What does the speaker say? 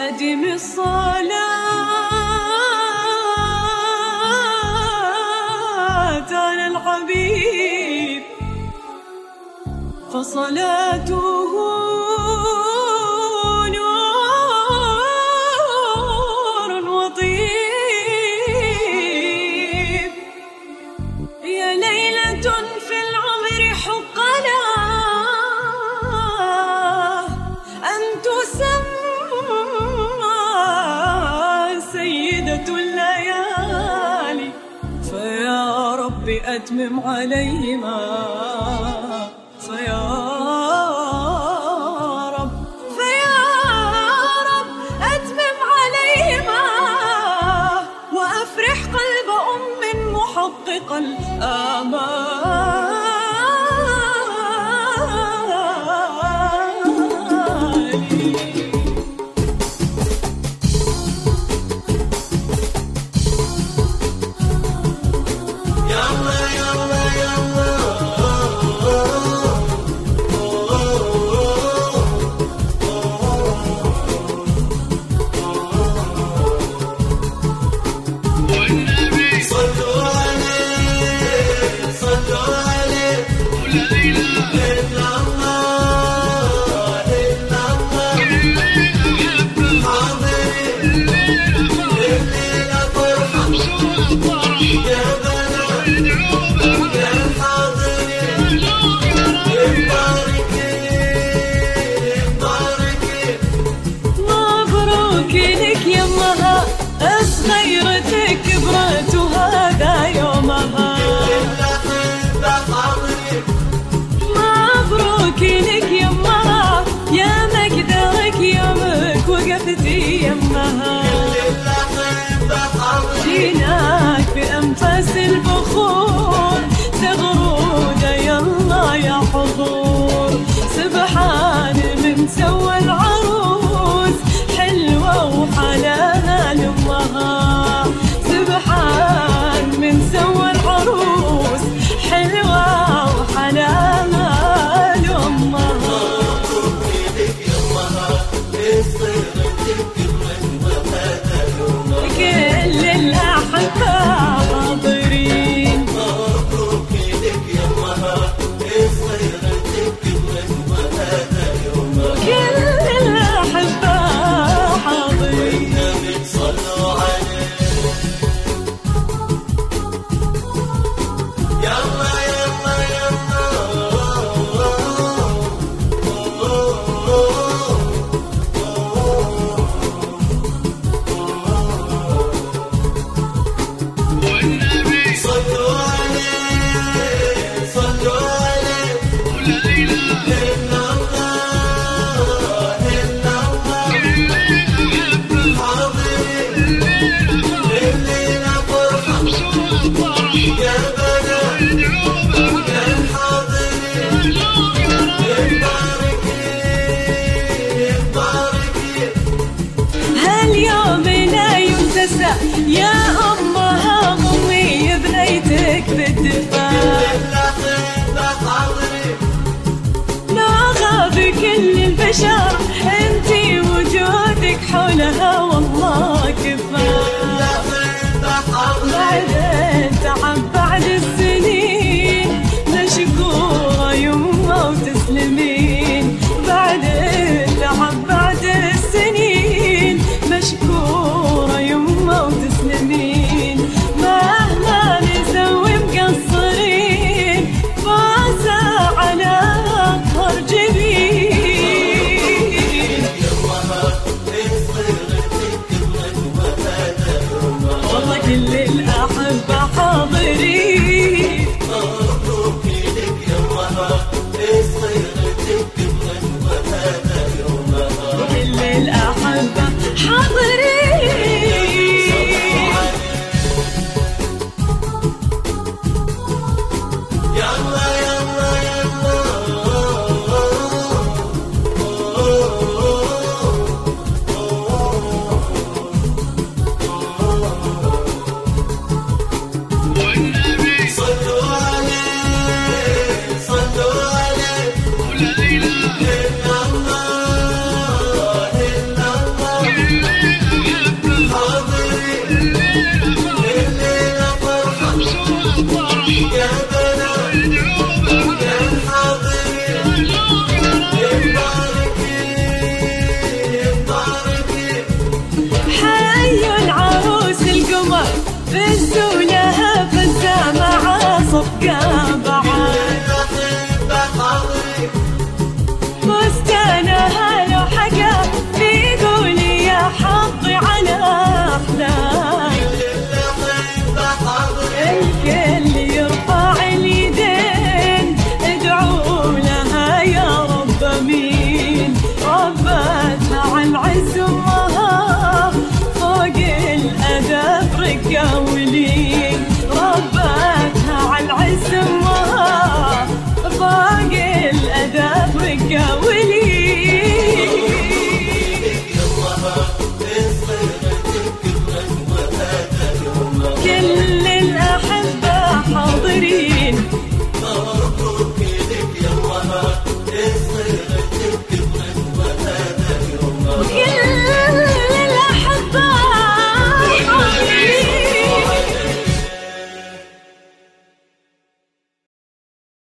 أدم الصلاة على الحبيب فصلاته نور وطيب. يا ليلة في العمر حق له أن تسمى سيدة الليالي، فيا رب أتمم عليهما، فيا رب أتمم عليهما، وأفرح قلب أم محقق الآمال. صغيرتك كبرت وهذا يومها، مبروك لك يمها، يا مقدرك يومك وقفتي يمها. جيناك بأنفاس البخور تغرود يلا يا حضور، سبحان من سوى العروس حلوة وحلاها لأمها، سبحان من سوى العروس حلوة وحلاها لأمها. كل الأحبة حاضرين، مبروك لك يمها صغيرتك كبرت وهذا يومها. كل الأحبة حاضرين، والنبي صلوا عليه. يلا يلا يلا والنبي صلوا عليه، صلوا عليه. ولا إله إلا الله إلا الله. حاضرين الليلة فرحة يا بنا يا الحاضرين، مباركين مباركين. هاليوم لا ينتسى يا أمها، ضمي بنيتك بالدفاع، الأحبة حاضرين، لا غاب كل البشر انتي وجودك حولها والله كفاية. الأحبة حاضرين، بعد التعب بعد السنين مشكورة يمه وتسلمين، بعد التعب بعد السنين مشكورة يمه وتسلمين، مهما نسوي مقصرين فازة على أطهر جبين. يمها صغيرتك كبرت وهذا يومها. والله كل الأحبة حاضرين، مبروك لك يمها صغيرتك كبرت وهذا يومها. كل الأحبة حاضرين. يلا يلا يلا الزود